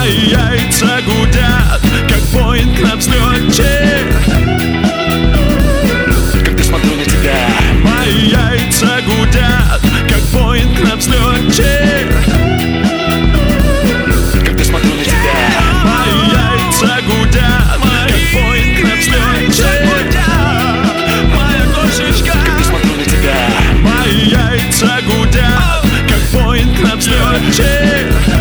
Мои яйца гудят, как Боинг на взлете, когда смотрю на тебя. мои яйца гудят, как Боинг на взлете, Когда смотрю на тебя. мои яйца гудят, как Боинг на взлете, моя кошечка. Когда смотрю на тебя. Мои яйца гудят, как Боинг на взлете.